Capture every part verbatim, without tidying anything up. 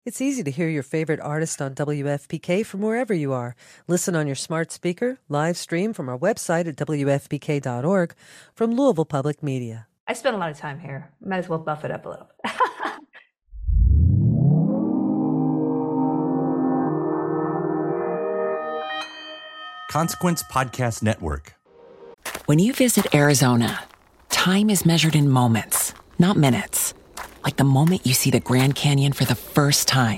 It's easy to hear your favorite artist on W F P K from wherever you are. Listen on your smart speaker, live stream from our website at W F P K dot org from Louisville Public Media. I spent a lot of time here. Might as well buff it up a little. Consequence Podcast Network. When you visit Arizona, time is measured in moments, not minutes. Like the moment you see the Grand Canyon for the first time.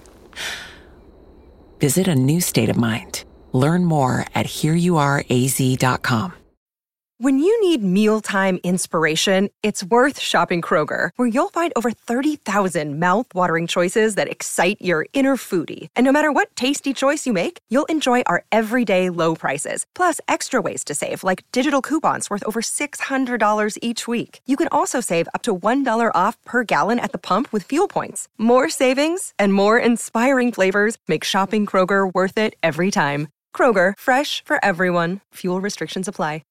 Visit a new state of mind. Learn more at here you are a z dot com. When you need mealtime inspiration, it's worth shopping Kroger, where you'll find over thirty thousand mouth-watering choices that excite your inner foodie. And no matter what tasty choice you make, you'll enjoy our everyday low prices, plus extra ways to save, like digital coupons worth over six hundred dollars each week. You can also save up to one dollar off per gallon at the pump with fuel points. More savings and more inspiring flavors make shopping Kroger worth it every time. Kroger, fresh for everyone. Fuel restrictions apply.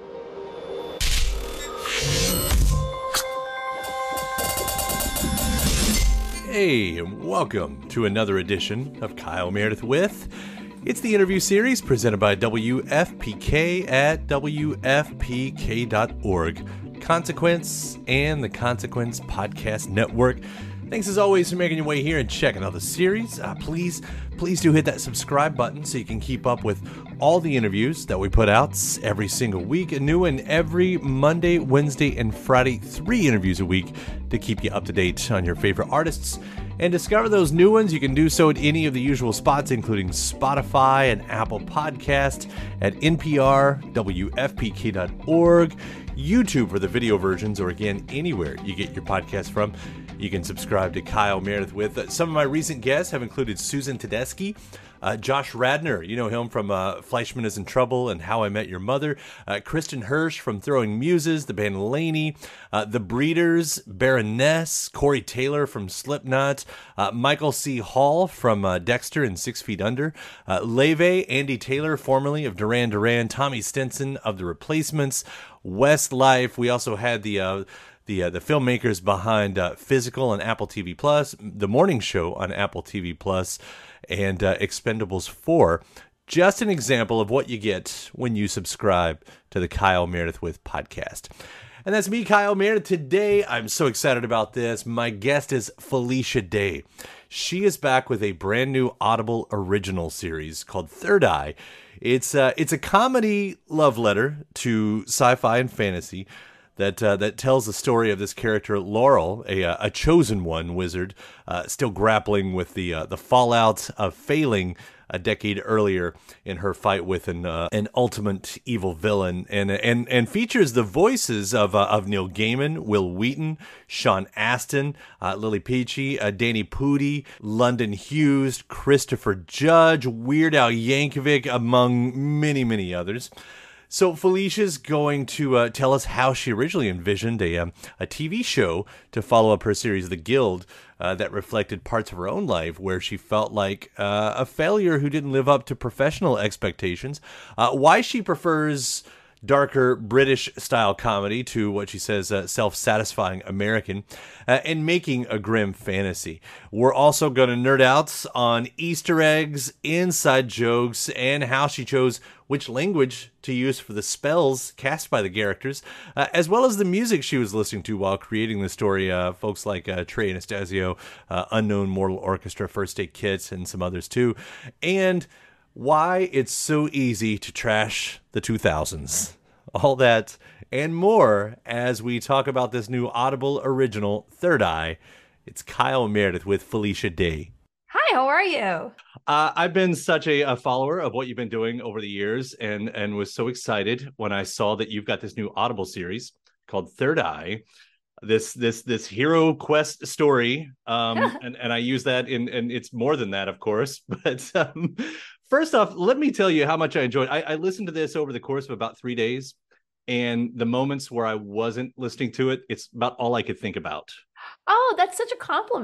Hey, and welcome to another edition of Kyle Meredith With. It's the interview series presented by W F P K at W F P K dot org. Consequence and the Consequence Podcast Network. Thanks as always for making your way here and checking out the series. Uh, please, please do hit that subscribe button so you can keep up with all the interviews that we put out every single week. A new one every Monday, Wednesday, and Friday. Three interviews a week to keep you up to date on your favorite artists. And discover those new ones. You can do so at any of the usual spots, including Spotify and Apple Podcasts, at N P R, W F P K dot org, YouTube for the video versions, or again, anywhere you get your podcast from. You can subscribe to Kyle Meredith With. Uh, some of my recent guests have included Susan Tedeschi, uh, Josh Radnor, you know him from uh, Fleischman is in Trouble and How I Met Your Mother, uh, Kristen Hirsch from Throwing Muses, the band Laney, uh, The Breeders, Baroness, Corey Taylor from Slipknot, uh, Michael C. Hall from uh, Dexter and Six Feet Under, uh, Leve, Andy Taylor, formerly of Duran Duran, Tommy Stinson of The Replacements, Westlife. We also had the... Uh, The, uh, the filmmakers behind uh, Physical on Apple T V Plus, The Morning Show on Apple T V Plus, and uh, Expendables four. Just an example of what you get when you subscribe to the Kyle Meredith With podcast. And that's me, Kyle Meredith. Today, I'm so excited about this. My guest is Felicia Day. She is back with a brand new Audible original series called Third Eye. It's, uh, it's a comedy love letter to sci-fi and fantasy that uh, that tells the story of this character, Laurel, a uh, a chosen one wizard, uh, still grappling with the uh, the fallout of failing a decade earlier in her fight with an uh, an ultimate evil villain, and and and features the voices of uh, of Neil Gaiman, Will Wheaton, Sean Astin, uh, Lily Peachy, uh, Danny Pudi, London Hughes, Christopher Judge, Weird Al Yankovic, among many many others. So Felicia's going to uh, tell us how she originally envisioned a um, a T V show to follow up her series, The Guild, uh, that reflected parts of her own life where she felt like uh, a failure who didn't live up to professional expectations. Uh, why she prefers darker British-style comedy to what she says uh, self-satisfying American, uh, and making a grim fantasy. We're also going to nerd out on Easter eggs, inside jokes, and how she chose which language to use for the spells cast by the characters, uh, as well as the music she was listening to while creating the story. Uh, folks like uh, Trey Anastasio, uh, Unknown Mortal Orchestra, First Aid Kit, and some others too. And why it's so easy to trash the two thousands. All that and more as we talk about this new Audible original, Third Eye. It's Kyle Meredith with Felicia Day. Hi, how are you? Uh, I've been such a, a follower of what you've been doing over the years, and, and was so excited when I saw that you've got this new Audible series called Third Eye. This this this hero quest story, um, and, and I use that in, and it's more than that, of course. But um, first off, let me tell you how much I enjoyed. I, I listened to this over the course of about three days, and the moments where I wasn't listening to it, it's about all I could think about. Oh, that's such a compliment.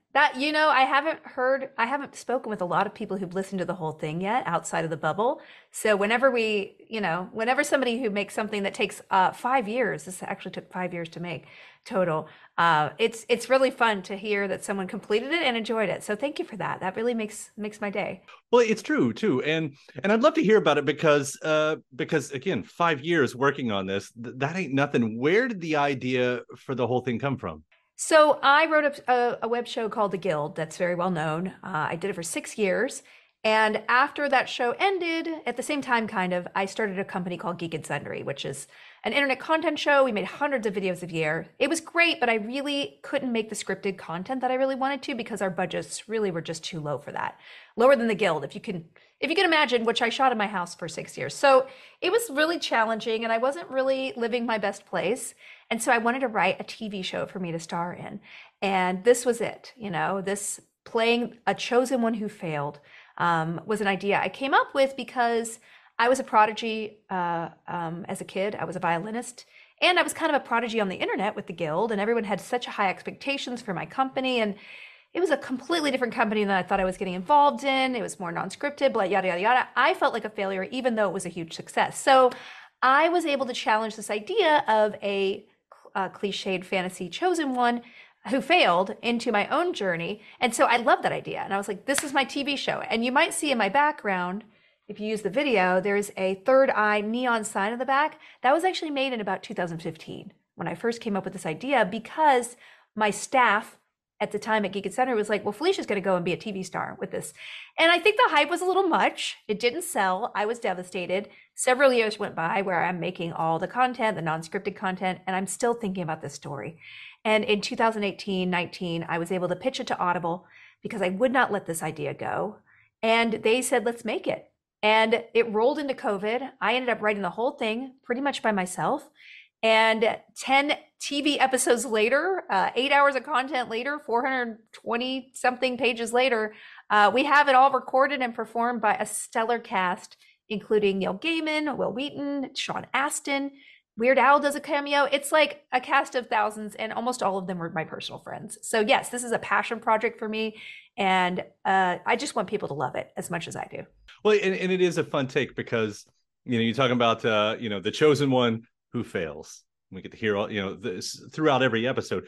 That, you know, I haven't heard, I haven't spoken with a lot of people who've listened to the whole thing yet outside of the bubble. So whenever we, you know, whenever somebody who makes something that takes uh, five years, this actually took five years to make total, uh, it's it's really fun to hear that someone completed it and enjoyed it. So thank you for that. That really makes makes my day. Well, it's true too, and and I'd love to hear about it because uh, because again, five years working on this, th- that ain't nothing. Where did the idea for the whole thing come from? So I wrote a, a, a web show called The Guild that's very well known. Uh, I did it for six years. And after that show ended, at the same time, kind of, I started a company called Geek and Sundry, which is an internet content show. We made hundreds of videos a year. It was great, but I really couldn't make the scripted content that I really wanted to because our budgets really were just too low for that. Lower than The Guild, if you can, if you can imagine, which I shot in my house for six years. So it was really challenging and I wasn't really living my best place. And so I wanted to write a T V show for me to star in. And this was it, you know, this playing a chosen one who failed. Um, was an idea I came up with because I was a prodigy uh, um, as a kid. I was a violinist and I was kind of a prodigy on the internet with the Guild, and everyone had such high expectations for my company. And it was a completely different company than I thought I was getting involved in. It was more non-scripted, blah, yada, yada, yada. I felt like a failure, even though it was a huge success. So I was able to challenge this idea of a uh, cliched fantasy chosen one who failed into my own journey. And so I loved that idea. And I was like, this is my T V show. And you might see in my background, if you use the video, there's a third eye neon sign in the back. That was actually made in about two thousand fifteen when I first came up with this idea, because my staff at the time at Geek and Center was like, well, Felicia's going to go and be a T V star with this. And I think the hype was a little much. It didn't sell. I was devastated. Several years went by where I'm making all the content, the non-scripted content, and I'm still thinking about this story. And in two thousand eighteen, nineteen, I was able to pitch it to Audible because I would not let this idea go. And they said, let's make it. And it rolled into COVID. I ended up writing the whole thing pretty much by myself. And ten T V episodes later, uh, eight hours of content later, four hundred twenty something pages later, uh, we have it all recorded and performed by a stellar cast, including Neil Gaiman, Will Wheaton, Sean Astin. Weird Al does a cameo. It's like a cast of thousands, and almost all of them were my personal friends. So yes, this is a passion project for me, and uh, I just want people to love it as much as I do. Well, and, and it is a fun take because, you know, you're talking about, uh, you know, the chosen one who fails. We get to hear all, you know, this throughout every episode.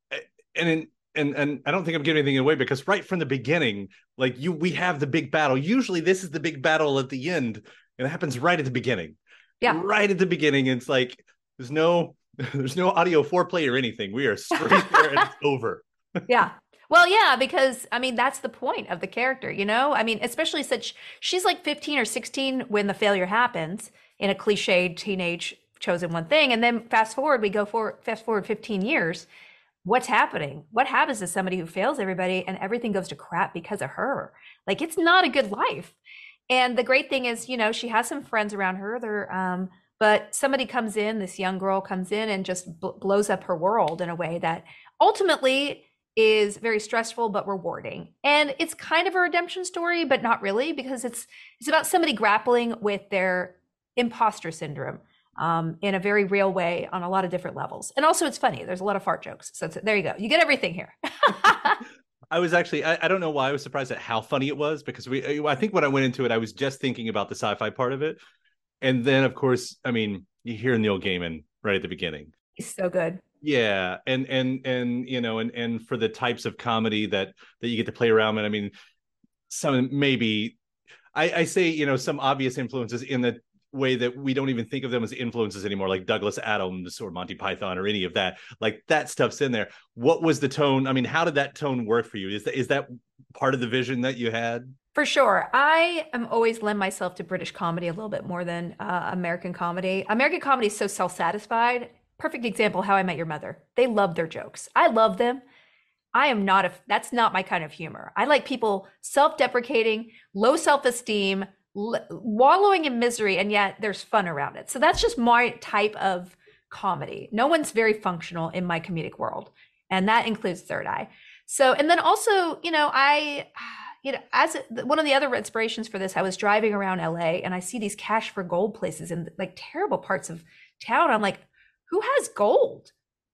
And in, and and I don't think I'm giving anything away because right from the beginning, like you, we have the big battle. Usually this is the big battle at the end, and it happens right at the beginning. Yeah. Right at the beginning. It's like there's no there's no audio foreplay or anything. We are straight there and it's over. Yeah. Well, yeah, because I mean, that's the point of the character, you know? I mean, especially such she's like fifteen or sixteen when the failure happens in a cliched teenage chosen one thing. And then fast forward, we go for fast forward fifteen years. What's happening? What happens to somebody who fails everybody and everything goes to crap because of her? Like, it's not a good life. And the great thing is, you know, she has some friends around her. They're, um, but somebody comes in, this young girl comes in and just bl- blows up her world in a way that ultimately is very stressful but rewarding. And it's kind of a redemption story, but not really, because it's it's about somebody grappling with their imposter syndrome um, in a very real way on a lot of different levels. And also it's funny. There's a lot of fart jokes. So it's, there you go. You get everything here. I was actually, I, I don't know why I was surprised at how funny it was, because we, I think when I went into it, I was just thinking about the sci-fi part of it. And then, of course, I mean, you hear Neil Gaiman right at the beginning. He's so good. Yeah. And, and, and, you know, and, and for the types of comedy that, that you get to play around with, I mean, some maybe, I, I say, you know, some obvious influences in the way that we don't even think of them as influences anymore, like Douglas Adams or Monty Python or any of that. Like that stuff's in there. What was the tone? I mean, how did that tone work for you? Is that, is that part of the vision that you had? For sure. I am always lend myself to British comedy a little bit more than uh, American comedy. American comedy is so self-satisfied. Perfect example, How I Met Your Mother. They love their jokes. I love them. I am not a, that's not my kind of humor. I like people self-deprecating, low self-esteem, l- wallowing in misery, and yet there's fun around it. So that's just my type of comedy. No one's very functional in my comedic world. And that includes Third Eye. So, and then also, you know, I, you know, as a, one of the other inspirations for this, I was driving around L A and I see these cash for gold places in like terrible parts of town. I'm like, who has gold?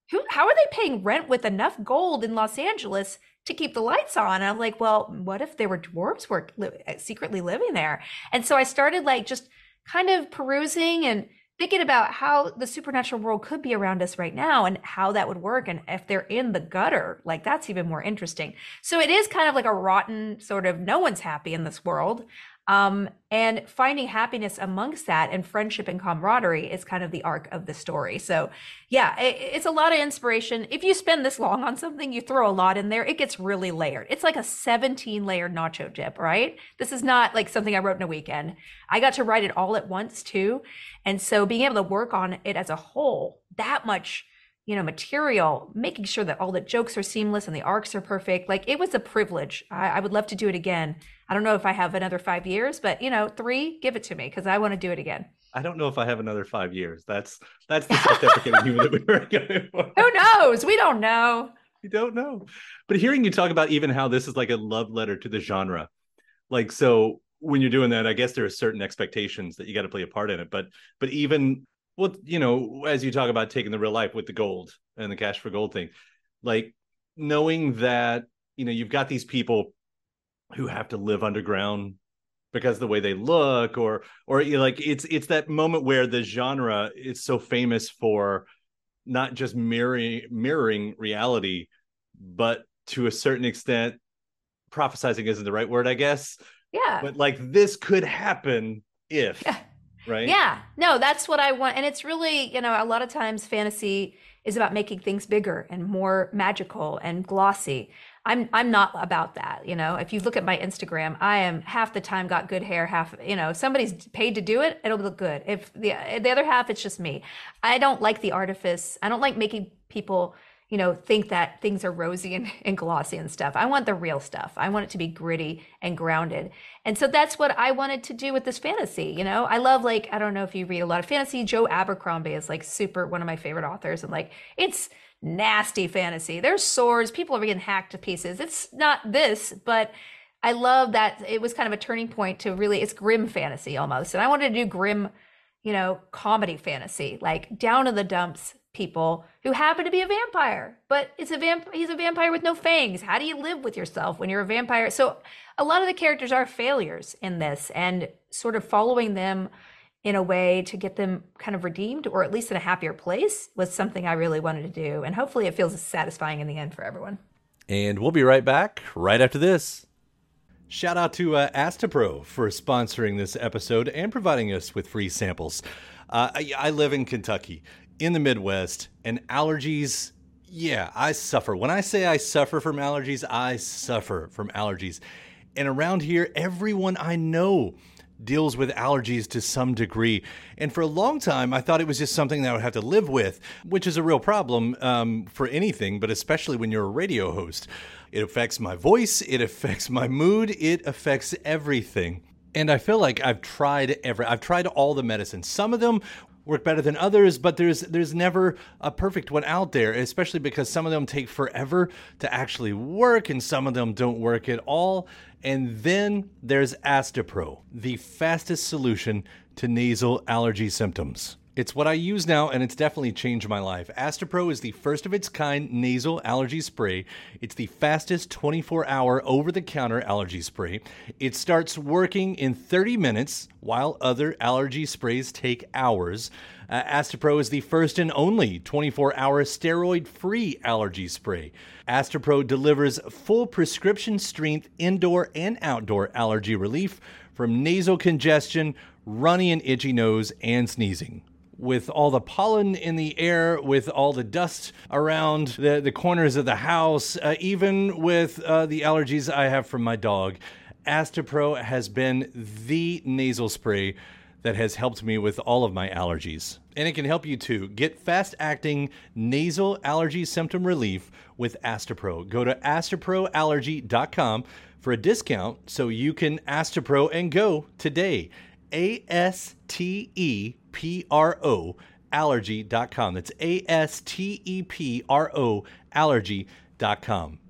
who, how are they paying rent with enough gold in Los Angeles to keep the lights on? And I'm like, well, what if there were dwarves were li- secretly living there? And so I started like just kind of perusing and thinking about how the supernatural world could be around us right now and how that would work. And if they're in the gutter, like that's even more interesting. So it is kind of like a rotten sort of, no one's happy in this world. Um, and finding happiness amongst that and friendship and camaraderie is kind of the arc of the story. So yeah, it, it's a lot of inspiration. If you spend this long on something, you throw a lot in there, it gets really layered. It's like a seventeen layer nacho dip, right? This is not like something I wrote in a weekend. I got to write it all at once too. And so being able to work on it as a whole, that much, you know, material, making sure that all the jokes are seamless and the arcs are perfect. Like it was a privilege. I, I would love to do it again. I don't know if I have another five years, but you know, three, give it to me because I want to do it again. I don't know if I have another five years. That's that's the self-deprecating humor that we were going for. Who knows? We don't know. We don't know. But hearing you talk about even how this is like a love letter to the genre, like so when you're doing that, I guess there are certain expectations that you got to play a part in it. But but even well, you know, as you talk about taking the real life with the gold and the cash for gold thing, like knowing that, you know, you've got these people who have to live underground because of the way they look, or or you know, like it's it's that moment where the genre is so famous for not just mirroring mirroring reality, but to a certain extent, prophesizing isn't the right word, I guess. Yeah. But like this could happen if, yeah. right? Yeah. No, that's what I want. And it's really, you know, a lot of times fantasy is about making things bigger and more magical and glossy. I'm I'm not about that, you know. If you look at my Instagram, I am half the time got good hair, half, you know, if somebody's paid to do it, it'll look good. If the the other half, it's just me. I don't like the artifice. I don't like making people, you know, think that things are rosy and, and glossy and stuff. I want the real stuff. I want it to be gritty and grounded. And so that's what I wanted to do with this fantasy. You know, I love, like, I don't know if you read a lot of fantasy. Joe Abercrombie is like super one of my favorite authors. And like, it's nasty fantasy. There's swords. People are getting hacked to pieces. It's not this, but I love that it was kind of a turning point to really, it's grim fantasy almost. And I wanted to do grim, you know, comedy fantasy, like down in the dumps people who happen to be a vampire, but it's a vamp he's a vampire with no fangs. How do you live with yourself when you're a vampire? So a lot of the characters are failures in this, and sort of following them in a way to get them kind of redeemed, or at least in a happier place, was something I really wanted to do. And hopefully it feels satisfying in the end for everyone. And we'll be right back right after this. Shout out to uh, Astapro for sponsoring this episode and providing us with free samples. Uh, I, I live in Kentucky, in the Midwest, and allergies, yeah, I suffer. When I say I suffer from allergies, I suffer from allergies. And around here, everyone I know deals with allergies to some degree. And for a long time, I thought it was just something that I would have to live with, which is a real problem um, for anything, but especially when you're a radio host. It affects my voice, it affects my mood, it affects everything. And I feel like I've tried every, I've tried all the medicines. Some of them work better than others, but there's there's never a perfect one out there, especially because some of them take forever to actually work and some of them don't work at all. And then there's Astapro, the fastest solution to nasal allergy symptoms. It's what I use now, and it's definitely changed my life. Astapro is the first of its kind nasal allergy spray. It's the fastest twenty-four hour over-the-counter allergy spray. It starts working in thirty minutes, while other allergy sprays take hours. Uh, Astapro is the first and only twenty-four hour steroid-free allergy spray. Astapro delivers full prescription-strength indoor and outdoor allergy relief from nasal congestion, runny and itchy nose, and sneezing. With all the pollen in the air, with all the dust around the, the corners of the house, uh, even with uh, the allergies I have from my dog, Astapro has been the nasal spray that has helped me with all of my allergies. And it can help you too. Get fast-acting nasal allergy symptom relief with Astapro. Go to astapro allergy dot com for a discount so you can Astapro and go today. A S T E P R O allergy dot com. That's A S T E P R O allergy dot com.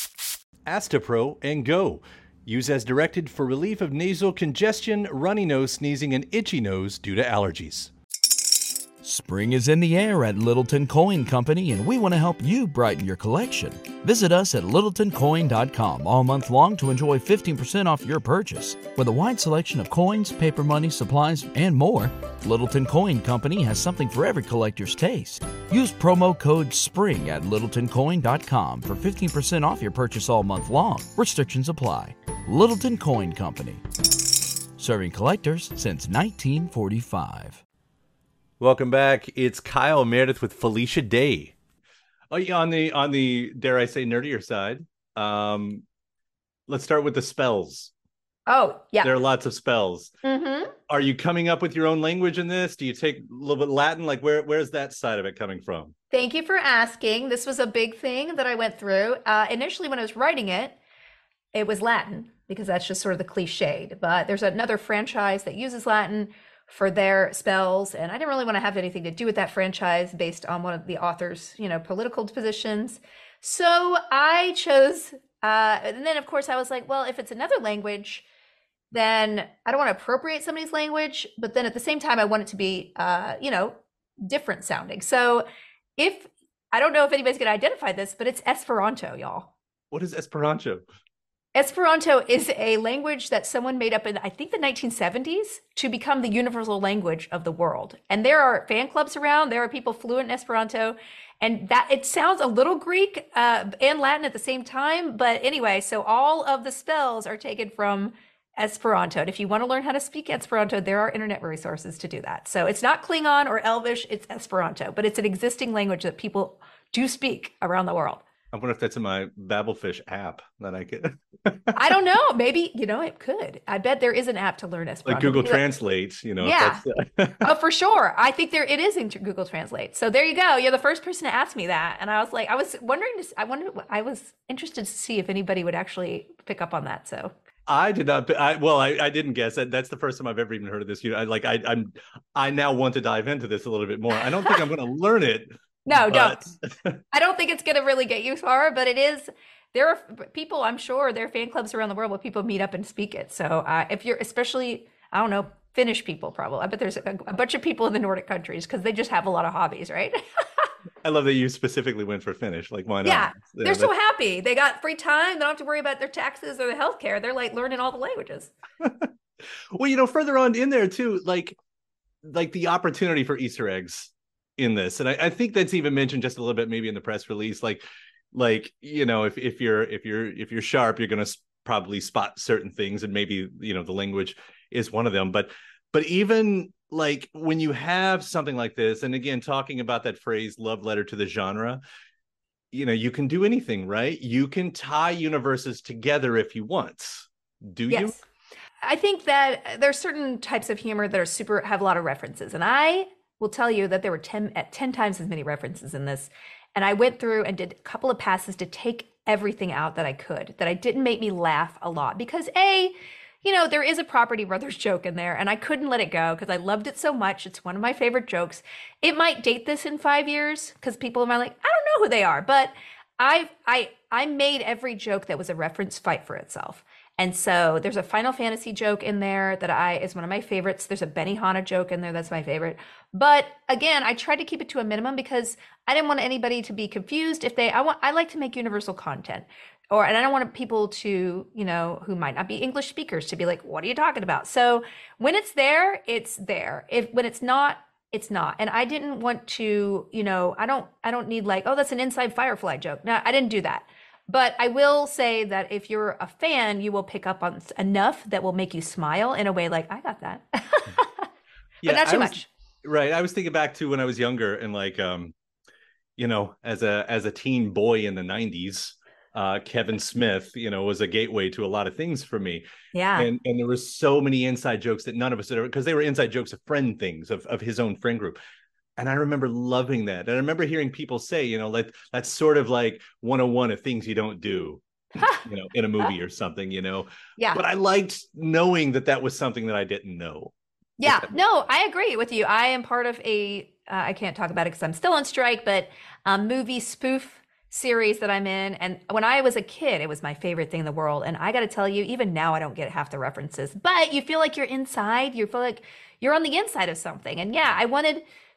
Astapro and go. Use as directed for relief of nasal congestion, runny nose, sneezing, and itchy nose due to allergies. Spring is in the air at Littleton Coin Company, and we want to help you brighten your collection. Visit us at littleton coin dot com all month long to enjoy fifteen percent off your purchase. With a wide selection of coins, paper money, supplies, and more, Littleton Coin Company has something for every collector's taste. Use promo code SPRING at littleton coin dot com for fifteen percent off your purchase all month long. Restrictions apply. Littleton Coin Company. Serving collectors since nineteen forty-five. Welcome back. It's Kyle Meredith with Felicia Day. Oh, yeah, on the on the dare I say nerdier side. Um, let's start with the spells. Oh, yeah. There are lots of spells. Mm-hmm. Are you coming up with your own language in this? Do you take a little bit Latin? Like where where's that side of it coming from? Thank you for asking. This was a big thing that I went through. Uh, initially, when I was writing it, it was Latin because that's just sort of the cliched. But there's another franchise that uses Latin for their spells, and I didn't really want to have anything to do with that franchise based on one of the author's, you know, political positions. So I chose, uh, and then of course I was like, well, if it's another language, then I don't want to appropriate somebody's language, but then at the same time, I want it to be, uh, you know, different sounding. So if, I don't know if anybody's going to identify this, but it's Esperanto, y'all. What is Esperanto? Esperanto is a language that someone made up in, I think, the nineteen seventies to become the universal language of the world. And there are fan clubs around. There are people fluent in Esperanto. And that it sounds a little Greek uh, and Latin at the same time. But anyway, so all of the spells are taken from Esperanto. And if you want to learn how to speak Esperanto, there are internet resources to do that. So it's not Klingon or Elvish, it's Esperanto. But it's an existing language that people do speak around the world. I wonder if that's in my Babelfish app that I could. I don't know. Maybe, you know, it could. I bet there is an app to learn Esperanto. Like Google Translate, you know. Yeah. That's, uh... oh, for sure. I think there it is in Google Translate. So there you go. You're the first person to ask me that, and I was like, I was wondering. I wondered. I was interested to see if anybody would actually pick up on that. So I did not. I, well, I, I didn't guess that. That's the first time I've ever even heard of this. You know, I like. I, I'm. I now want to dive into this a little bit more. I don't think I'm going to learn it. No, but... don't. I don't think it's going to really get you far, but it is. There are people, I'm sure, there are fan clubs around the world where people meet up and speak it. So uh, if you're, especially, I don't know, Finnish people probably. I bet there's a, a bunch of people in the Nordic countries because they just have a lot of hobbies, right? I love that you specifically went for Finnish. Like, why not? Yeah, yeah they're so happy. They got free time. They don't have to worry about their taxes or the healthcare. They're like learning all the languages. Well, you know, further on in there too, like, like the opportunity for Easter eggs in this, and I, I think that's even mentioned just a little bit maybe in the press release. Like, like you know, if if you're if you're if you're sharp, you're going to probably spot certain things, and maybe you know the language is one of them. But but even like when you have something like this, and again talking about that phrase "love letter to the genre," you know, you can do anything, right? You can tie universes together if you want. Do yes. you? I think that there's certain types of humor that are super have a lot of references, and I will tell you that there were ten, at ten times as many references in this. And I went through and did a couple of passes to take everything out that I could, that I didn't make me laugh a lot. Because A, you know, there is a Property Brothers joke in there, and I couldn't let it go because I loved it so much. It's one of my favorite jokes. It might date this in five years because people might like, I don't know who they are. But I I I made every joke that was a reference fight for itself. And so there's a Final Fantasy joke in there that I is one of my favorites. There's a Benihana joke in there that's my favorite. But again, I tried to keep it to a minimum because I didn't want anybody to be confused. If they, I want, I like to make universal content, or and I don't want people to, you know, who might not be English speakers to be like, what are you talking about? So when it's there, it's there. If when it's not, it's not. And I didn't want to, you know, I don't, I don't need like, oh, that's an Inside Firefly joke. No, I didn't do that. But I will say that if you're a fan, you will pick up on enough that will make you smile in a way like, I got that. But yeah, not too was, much. Right. I was thinking back to when I was younger and like, um, you know, as a as a teen boy in the nineties, uh, Kevin Smith, you know, was a gateway to a lot of things for me. Yeah. And and there were so many inside jokes that none of us had ever, because they were inside jokes of friend things, of, of his own friend group. And I remember loving that. And I remember hearing people say, you know, like that's sort of like one oh one of things you don't do, you know, in a movie or something, you know. Yeah. But I liked knowing that that was something that I didn't know. Yeah. No, I agree with you. I am part of a, uh, I can't talk about it because I'm still on strike, but um, movie spoof series that I'm in. And when I was a kid, it was my favorite thing in the world. And I got to tell you, even now I don't get half the references, but you feel like you're inside. You feel like you're on the inside of something. And yeah, I wanted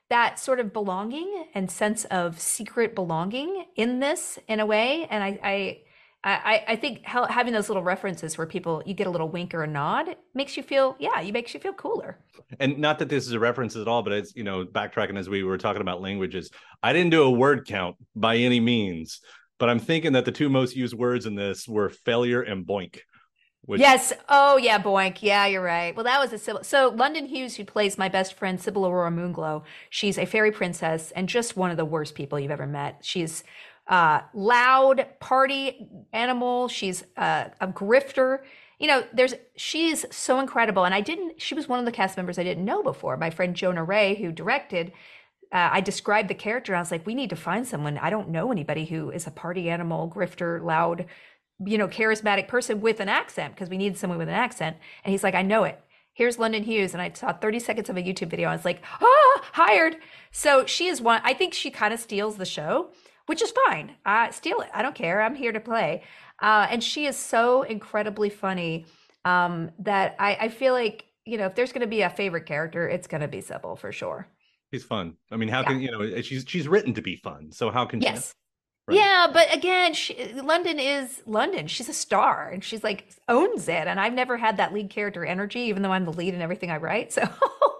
that sort of belonging and sense of secret belonging in this in a way. And I, I, I, I think how, having those little references where people, you get a little wink or a nod makes you feel, yeah, you makes you feel cooler. And not that this is a reference at all, but it's, you know, backtracking as we were talking about languages. I didn't do a word count by any means, but I'm thinking that the two most used words in this were failure and boink. Which... Yes. Oh, yeah, boink. Yeah, you're right. Well, that was a Sybil. So London Hughes, who plays my best friend, Sybil Aurora Moonglow, she's a fairy princess and just one of the worst people you've ever met. She's uh, loud, party animal. She's uh, a grifter. You know, there's she's so incredible. And I didn't, she was one of the cast members I didn't know before. My friend Jonah Ray, who directed, uh, I described the character. And I was like, we need to find someone. I don't know anybody who is a party animal, grifter, loud, you know, charismatic person with an accent, because we needed someone with an accent. And he's like, I know it. Here's London Hughes. And I saw thirty seconds of a YouTube video. I was like, ah, hired. So she is one, I think she kind of steals the show, which is fine. Uh, steal it. I don't care. I'm here to play. Uh, and she is so incredibly funny um, that I, I feel like, you know, if there's going to be a favorite character, it's going to be Sybil for sure. She's fun. I mean, how yeah. can, you know, she's, she's written to be fun. So how can yes. she? Right. Yeah, but again, she, London is London. She's a star, and she's like owns it. And I've never had that lead character energy, even though I'm the lead in everything I write. So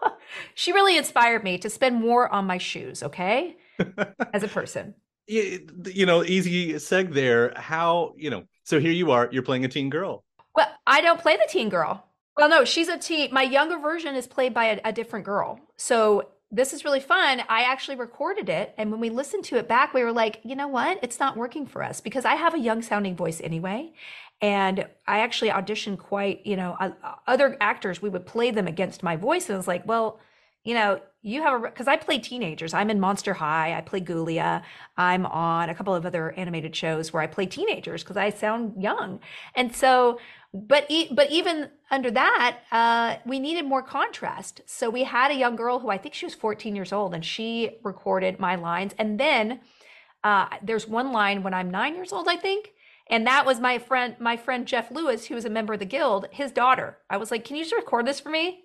she really inspired me to spend more on my shoes. Okay, as a person. You, you know, easy seg there. How, you know? So here you are. You're playing a teen girl. Well, I don't play the teen girl. Well, no, she's a teen. My younger version is played by a, a different girl. So. This is really fun. I actually recorded it. And when we listened to it back, we were like, you know what? It's not working for us because I have a young sounding voice anyway. And I actually auditioned quite, you know, uh, other actors, we would play them against my voice. And I was like, well, you know, you have a, because I play teenagers. I'm in Monster High. I play Ghoulia. I'm on a couple of other animated shows where I play teenagers because I sound young. And so, but e- but even under that, uh, we needed more contrast. So we had a young girl who I think she was fourteen years old, and she recorded my lines. And then uh, there's one line when I'm nine years old, I think. And that was my friend, my friend Jeff Lewis, who was a member of the guild, his daughter. I was like, can you just record this for me?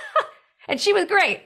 And she was great.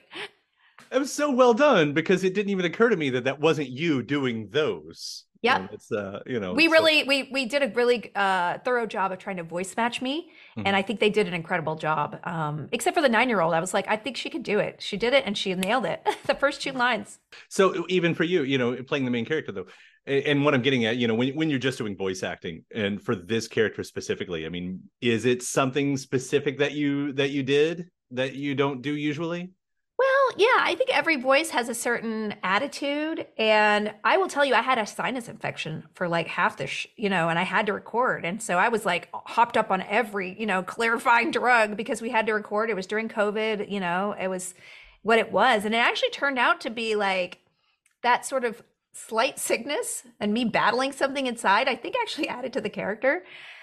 It was so well done because it didn't even occur to me that that wasn't you doing those. Yeah, it's uh, you know, we so. really we we did a really uh, thorough job of trying to voice match me, mm-hmm. and I think they did an incredible job. Um, except for the nine-year-old, I was like, I think she could do it. She did it, and she nailed it. The first two lines. So even for you, you know, playing the main character though, and what I'm getting at, you know, when when you're just doing voice acting, and for this character specifically, I mean, is it something specific that you that you did that you don't do usually? Well, yeah, I think every voice has a certain attitude. And I will tell you, I had a sinus infection for like half the, sh- you know, and I had to record. And so I was like hopped up on every, you know, clarifying drug because we had to record. It was during COVID, you know, it was what it was. And it actually turned out to be like that sort of slight sickness and me battling something inside, I think actually added to the character.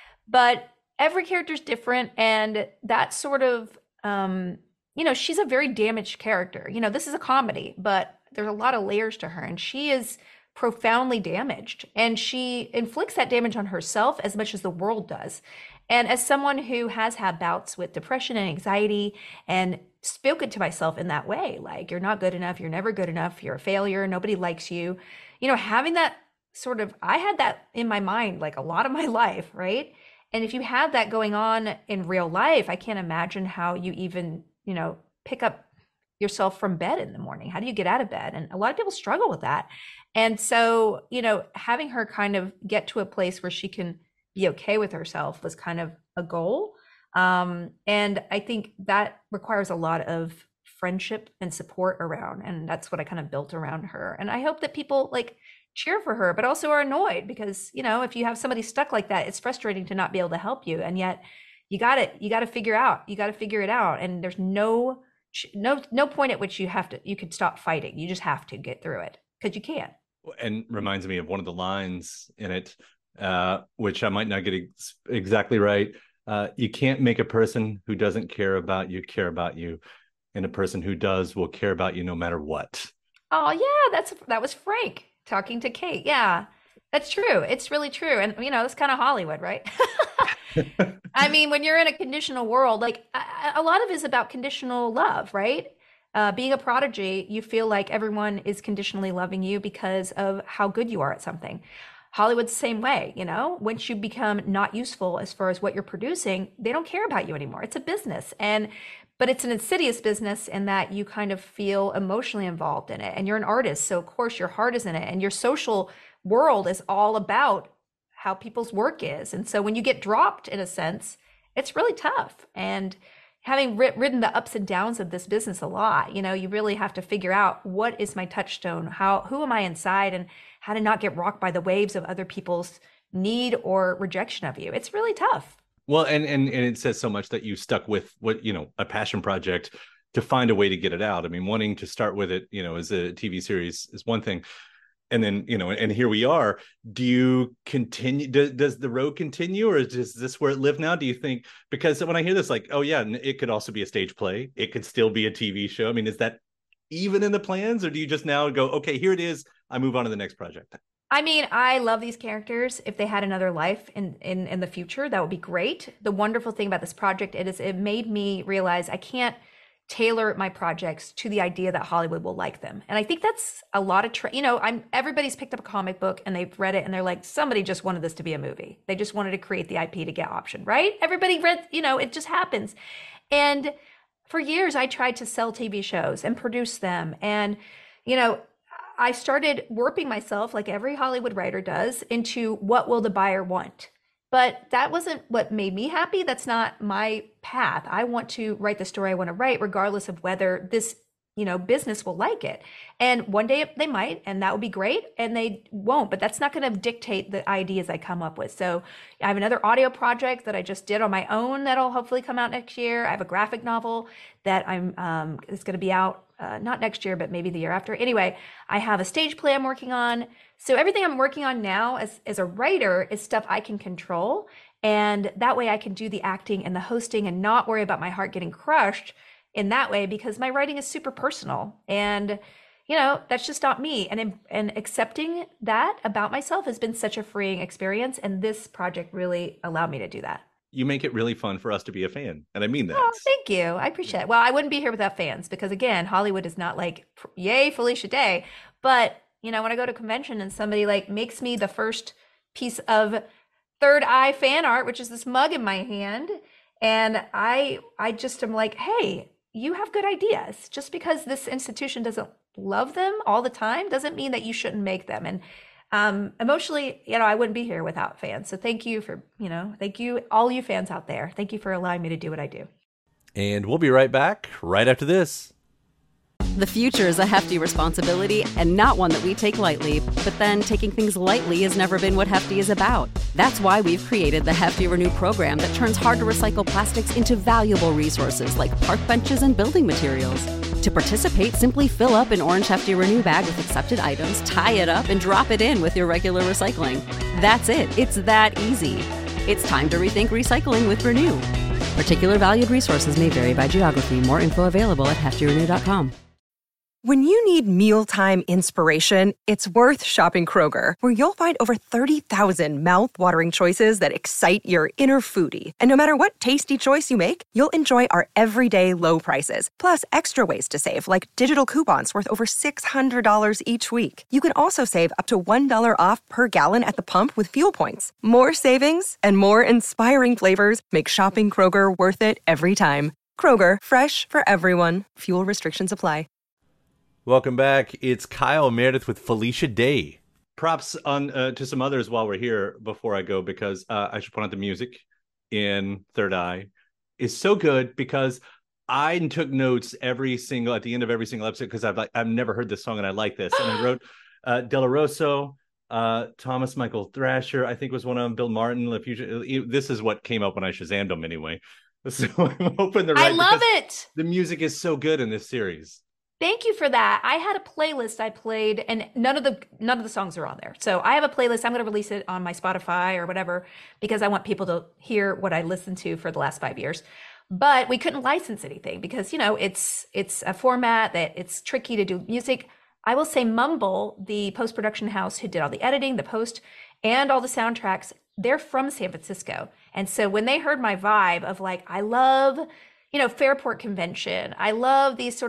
But every character is different. And that sort of, um, you know, she's a very damaged character. You know, this is a comedy, but there's a lot of layers to her, and she is profoundly damaged, and she inflicts that damage on herself as much as the world does. And as someone who has had bouts with depression and anxiety and spoken to myself in that way, like, you're not good enough, you're never good enough, you're a failure, nobody likes you, you know, having that sort of, I had that in my mind like a lot of my life, right? And if you have that going on in real life, I can't imagine how you even, you know, pick up yourself from bed in the morning. How do you get out of bed? And a lot of people struggle with that. And so, you know, having her kind of get to a place where she can be okay with herself was kind of a goal. Um, and I think that requires a lot of friendship and support around. And that's what I kind of built around her. And I hope that people like cheer for her, but also are annoyed because, you know, if you have somebody stuck like that, it's frustrating to not be able to help you. And yet you got to, you got to figure out, you got to figure it out. And there's no, no, no point at which you have to, you could stop fighting. You just have to get through it because you can. And reminds me of one of the lines in it, uh, which I might not get ex- exactly right. Uh, you can't make a person who doesn't care about you care about you. And a person who does will care about you no matter what. Oh yeah, that's, that was Frank talking to Kate. Yeah, that's true. It's really true. And you know, that's kind of Hollywood, right? I mean, when you're in a conditional world, like a, a lot of it is about conditional love, right? Uh, being a prodigy, you feel like everyone is conditionally loving you because of how good you are at something. Hollywood's the same way, you know? Once you become not useful as far as what you're producing, they don't care about you anymore. It's a business. And but it's an insidious business in that you kind of feel emotionally involved in it. And you're an artist, so of course your heart is in it. And your social world is all about how people's work is. And so when you get dropped, in a sense, it's really tough. And having ri- ridden the ups and downs of this business a lot, you know, you really have to figure out what is my touchstone, how, who am I inside, and how to not get rocked by the waves of other people's need or rejection of you. It's really tough. Well, and, and and it says so much that you stuck with what, you know, a passion project to find a way to get it out. I mean, wanting to start with it, you know, as a T V series is one thing. And then, you know, and here we are. Do you continue? Does, does the road continue, or is this where it live now? Do you think? Because when I hear this, like, oh, yeah, it could also be a stage play. It could still be a T V show. I mean, is that even in the plans, or do you just now go, okay, here it is, I move on to the next project? I mean, I love these characters. If they had another life in, in, in the future, that would be great. The wonderful thing about this project it is it made me realize I can't tailor my projects to the idea that Hollywood will like them. And I think that's a lot of, tra- you know, I'm everybody's picked up a comic book and they've read it and they're like, somebody just wanted this to be a movie. They just wanted to create the I P to get option, right? Everybody read, you know, it just happens. And for years, I tried to sell T V shows and produce them. And, you know, I started warping myself, like every Hollywood writer does, into what will the buyer want. But that wasn't what made me happy. That's not my path. I want to write the story I want to write, regardless of whether this, you know, business will like it. And one day they might, and that would be great, and they won't. But that's not going to dictate the ideas I come up with. So I have another audio project that I just did on my own that'll hopefully come out next year. I have a graphic novel that I'm um, is going to be out uh, not next year, but maybe the year after. Anyway, I have a stage play I'm working on. So everything I'm working on now as, as a writer is stuff I can control. And that way I can do the acting and the hosting and not worry about my heart getting crushed in that way, because my writing is super personal. And, you know, that's just not me. And, and accepting that about myself has been such a freeing experience. And this project really allowed me to do that. You make it really fun for us to be a fan. And I mean that. Oh, thank you. I appreciate it. Well, I wouldn't be here without fans because, again, Hollywood is not like, yay, Felicia Day. But, you know, when I go to a convention and somebody like makes me the first piece of Third Eye fan art, which is this mug in my hand, and I I just am like, hey, you have good ideas. Just because this institution doesn't love them all the time doesn't mean that you shouldn't make them. And um, emotionally, you know, I wouldn't be here without fans. So thank you for, you know, thank you, all you fans out there. Thank you for allowing me to do what I do. And we'll be right back right after this. The future is a hefty responsibility and not one that we take lightly. But then taking things lightly has never been what Hefty is about. That's why we've created the Hefty Renew program that turns hard-to-recycle plastics into valuable resources like park benches and building materials. To participate, simply fill up an orange Hefty Renew bag with accepted items, tie it up, and drop it in with your regular recycling. That's it. It's that easy. It's time to rethink recycling with Renew. Particular valued resources may vary by geography. More info available at hefty renew dot com. When you need mealtime inspiration, it's worth shopping Kroger, where you'll find over thirty thousand mouth-watering choices that excite your inner foodie. And no matter what tasty choice you make, you'll enjoy our everyday low prices, plus extra ways to save, like digital coupons worth over six hundred dollars each week. You can also save up to one dollar off per gallon at the pump with fuel points. More savings and more inspiring flavors make shopping Kroger worth it every time. Kroger, fresh for everyone. Fuel restrictions apply. Welcome back. It's Kyle Meredith with Felicia Day. Props on uh, to some others while we're here before I go, because uh, I should point out the music in Third Eye is so good, because I took notes every single at the end of every single episode, because I've like I've never heard this song and I like this. And I wrote uh, Della Rosso, uh, Thomas Michael Thrasher, I think was one of them, Bill Martin. La Future. This is what came up when I Shazammed them anyway. So I'm hoping the right. I love it. The music is so good in this series. Thank you for that. I had a playlist I played, and none of the none of the songs are on there. So I have a playlist. I'm going to release it on my Spotify or whatever, because I want people to hear what I listened to for the last five years. But we couldn't license anything because, you know, it's it's a format that it's tricky to do music. I will say Mumble, the post-production house who did all the editing, the post, and all the soundtracks, they're from San Francisco. And so when they heard my vibe of like, I love, you know, Fairport Convention, I love these sort of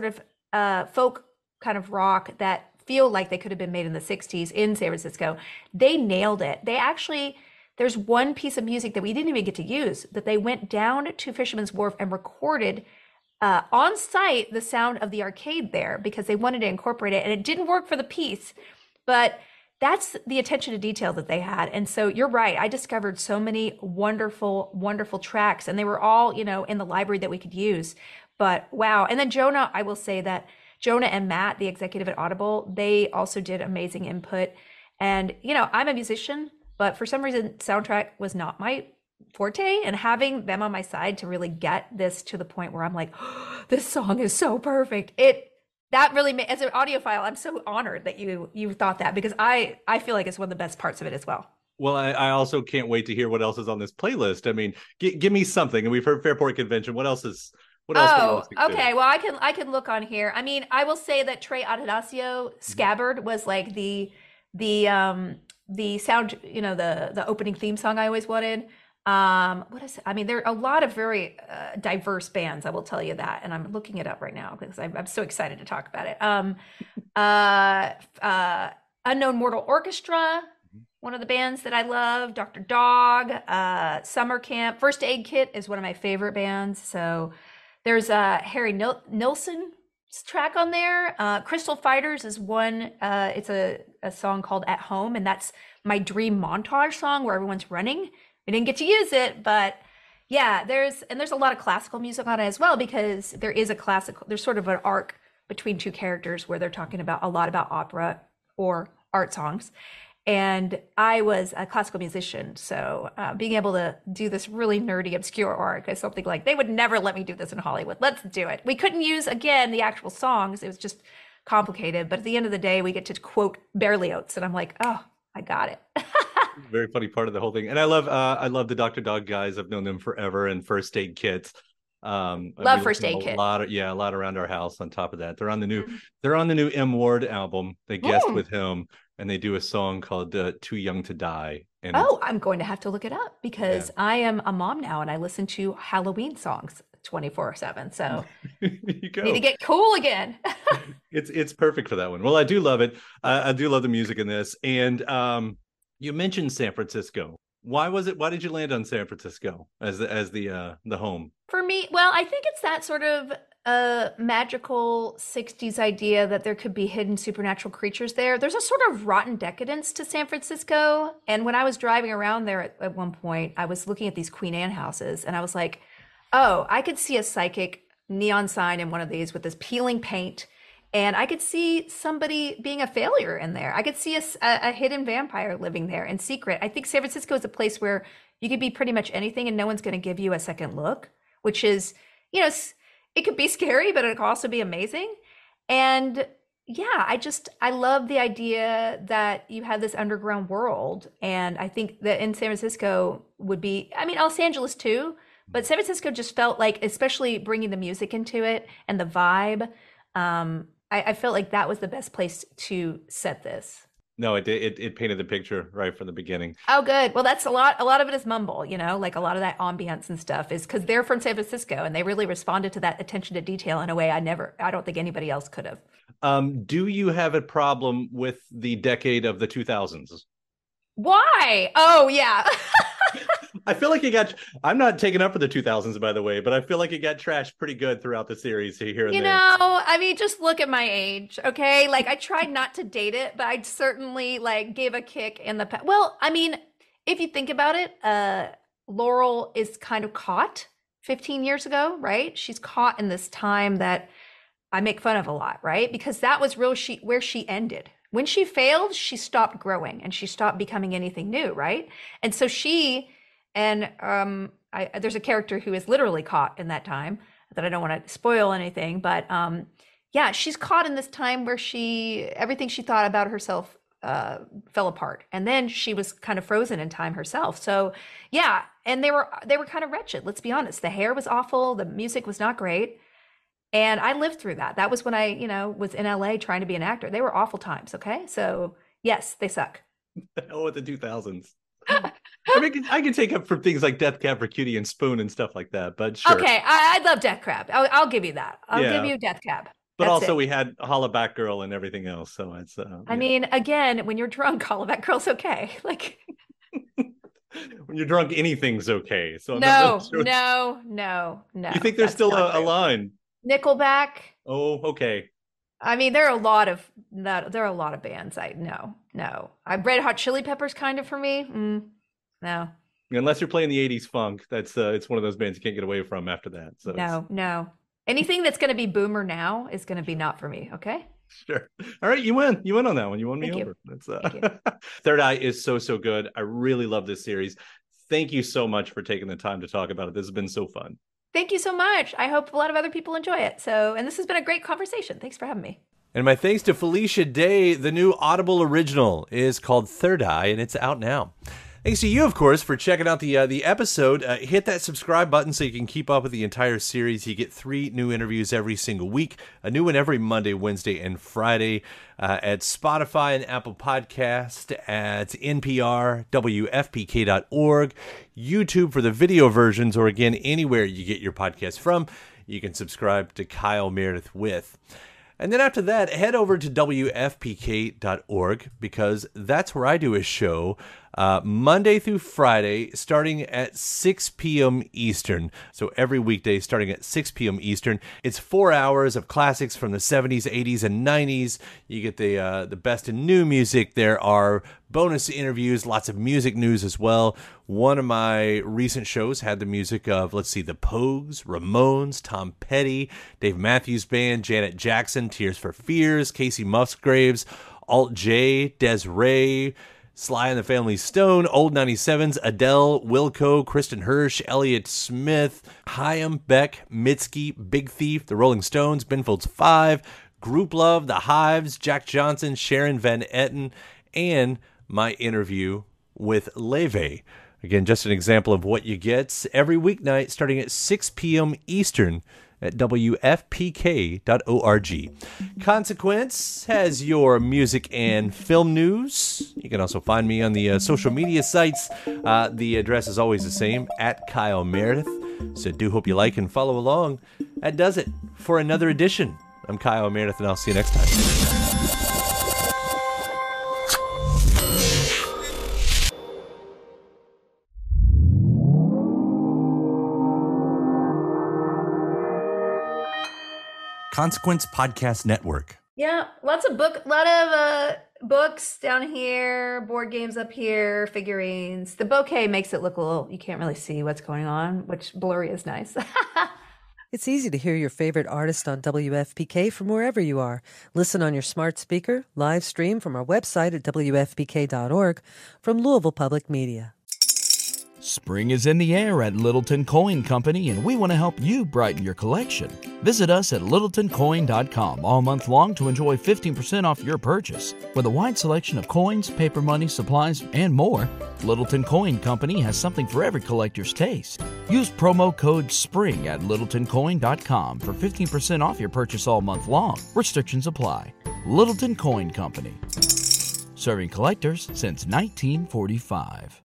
uh, folk kind of rock that feel like they could have been made in the sixties in San Francisco. They nailed it. They actually, there's one piece of music that we didn't even get to use, that they went down to Fisherman's Wharf and recorded uh, on site the sound of the arcade there because they wanted to incorporate it, and it didn't work for the piece, but that's the attention to detail that they had. And so you're right. I discovered so many wonderful, wonderful tracks, and they were all, you know, in the library that we could use. But wow. And then Jonah, I will say that Jonah and Matt, the executive at Audible, they also did amazing input. And, you know, I'm a musician, but for some reason, soundtrack was not my forte. And having them on my side to really get this to the point where I'm like, oh, this song is so perfect. It, that really made, as an audiophile, I'm so honored that you you thought that, because I I feel like it's one of the best parts of it as well. Well, I, I also can't wait to hear what else is on this playlist. I mean, g- give me something. And we've heard Fairport Convention. What else is? What else? Oh, what else okay. Well, I can I can look on here. I mean, I will say that Trey Atanasio Scabbard was like the the um the sound, you know, the the opening theme song I always wanted. Um, what is it? I mean, there are a lot of very uh, diverse bands, I will tell you that. And I'm looking it up right now because I'm, I'm so excited to talk about it. Um, uh, uh, Unknown Mortal Orchestra, one of the bands that I love, Doctor Dog, uh, Summer Camp, First Aid Kit is one of my favorite bands. So there's uh, Harry Nil- Nilsson track on there. Uh, Crystal Fighters is one, uh, it's a, a song called At Home, and that's my dream montage song where everyone's running. We didn't get to use it, but yeah, there's, and there's a lot of classical music on it as well, because there is a classical, there's sort of an arc between two characters where they're talking about a lot about opera or art songs. And I was a classical musician, so uh, being able to do this really nerdy, obscure arc is something like, they would never let me do this in Hollywood. Let's do it. We couldn't use, again, the actual songs. It was just complicated. But at the end of the day, we get to quote Berlioz, and I'm like, oh, I got it. Very funny part of the whole thing. And I love uh I love the Doctor Dog guys. I've known them forever, and First Aid Kits. Um love First Aid Kit. A lot of, yeah, a lot around our house on top of that. They're on the new mm. they're on the new M Ward album. They guest mm. with him, and they do a song called uh, Too Young to Die. And oh, I'm going to have to look it up, because yeah. I am a mom now and I listen to Halloween songs twenty-four seven. So you go. Need to get cool again. it's it's perfect for that one. Well, I do love it. Uh, I do love the music in this. And um you mentioned San Francisco. Why was it? Why did you land on San Francisco as the as the uh, the home? For me, well, I think it's that sort of uh, magical sixties idea that there could be hidden supernatural creatures there. There's a sort of rotten decadence to San Francisco. And when I was driving around there at, at one point, I was looking at these Queen Anne houses, and I was like, oh, I could see a psychic neon sign in one of these with this peeling paint. And I could see somebody being a failure in there. I could see a, a hidden vampire living there in secret. I think San Francisco is a place where you could be pretty much anything and no one's going to give you a second look, which is, you know, it could be scary, but it could also be amazing. And yeah, I just, I love the idea that you have this underground world. And I think that in San Francisco would be, I mean, Los Angeles too, but San Francisco just felt like, especially bringing the music into it and the vibe, um, I, I felt like that was the best place to set this. No, it did. It, it painted the picture right from the beginning. Oh, good. Well, that's a lot. A lot of it is mumble, you know, like a lot of that ambience and stuff is because they're from San Francisco and they really responded to that attention to detail in a way I never, I don't think anybody else could have. Um, do you have a problem with the decade of the two thousands? Why? Oh, yeah. I feel like it got, I'm not taking up for the two thousands, by the way, but I feel like it got trashed pretty good throughout the series here and you there. You know, I mean, just look at my age, okay? Like, I tried not to date it, but I certainly, like, gave a kick in the past. Well, I mean, if you think about it, uh, Laurel is kind of caught fifteen years ago, right? She's caught in this time that I make fun of a lot, right? Because that was real she where she ended. When she failed, she stopped growing and she stopped becoming anything new, right? And so she... And um, I, there's a character who is literally caught in that time that I don't want to spoil anything, but um, yeah, she's caught in this time where she, everything she thought about herself uh, fell apart. And then she was kind of frozen in time herself. So yeah, and they were, they were kind of wretched. Let's be honest. The hair was awful. The music was not great. And I lived through that. That was when I, you know, was in L A trying to be an actor. They were awful times. Okay. So yes, they suck. The hell with the two thousands. I mean, I can take up for things like Death Cab for Cutie and Spoon and stuff like that, but sure. Okay, I, I love Death Cab. I'll, I'll give you that. I'll yeah. give you Death Cab. But That's also it. we had Holla Back Girl and everything else. So it's, uh, I yeah. mean, again, when you're drunk, Holla Back Girl's okay. Like, when you're drunk, anything's okay. So I'm no, not really sure. no, no, no. You think there's that's still not a, a true. line? Nickelback. Oh, okay. I mean, there are a lot of that. There are a lot of bands. I no, no. I Red Hot Chili Peppers kind of for me. Mm, no, Unless you're playing the eighties funk, that's uh, it's one of those bands you can't get away from after that. So it's- no, no. Anything that's going to be boomer now is going to be not for me. Okay. Sure. All right, you win. You win on that one. You won me Thank you. over. That's uh... Thank you. Third Eye is so so good. I really love this series. Thank you so much for taking the time to talk about it. This has been so fun. Thank you so much. I hope a lot of other people enjoy it. So, and this has been a great conversation. Thanks for having me. And my thanks to Felicia Day. The new Audible original is called Third Eye, and it's out now. Thanks to you, of course, for checking out the uh, the episode. Uh, hit that subscribe button so you can keep up with the entire series. You get three new interviews every single week, a new one every Monday, Wednesday, and Friday uh, at Spotify and Apple Podcast, at N P R, W F P K dot org, YouTube for the video versions, or again, anywhere you get your podcast from, you can subscribe to Kyle Meredith With. And then after that, head over to W F P K dot org because that's where I do a show uh, Monday through Friday starting at six p.m. Eastern. So every weekday starting at six p.m. Eastern. It's four hours of classics from the seventies, eighties, and nineties. You get the uh, the best in new music. There are bonus interviews, lots of music news as well. One of my recent shows had the music of, let's see, the Pogues, Ramones, Tom Petty, Dave Matthews Band, Janet Jackson, Tears for Fears, Casey Musgraves, Alt J, Des'ree, Sly and the Family Stone, Old ninety-sevens, Adele, Wilco, Kristen Hirsch, Elliott Smith, Chaim, Beck, Mitski, Big Thief, The Rolling Stones, Ben Folds Five, Group Love, The Hives, Jack Johnson, Sharon Van Etten, and my interview with Leve. Again, just an example of what you get every weeknight starting at six p.m. Eastern at W F P K dot org. Consequence has your music and film news. You can also find me on the uh, social media sites. Uh, the address is always the same, at Kyle Meredith. So do hope you like and follow along. That does it for another edition. I'm Kyle Meredith, and I'll see you next time. Consequence Podcast Network. Yeah, lots of book, a lot of uh, books down here, board games up here, figurines. The bouquet makes it look a little, you can't really see what's going on, which blurry is nice. It's easy to hear your favorite artist on W F P K from wherever you are. Listen on your smart speaker, live stream from our website at W F P K dot org, from Louisville Public Media. Spring is in the air at Littleton Coin Company, and we want to help you brighten your collection. Visit us at littleton coin dot com all month long to enjoy fifteen percent off your purchase. With a wide selection of coins, paper money, supplies, and more, Littleton Coin Company has something for every collector's taste. Use promo code SPRING at littleton coin dot com for fifteen percent off your purchase all month long. Restrictions apply. Littleton Coin Company. Serving collectors since nineteen forty-five.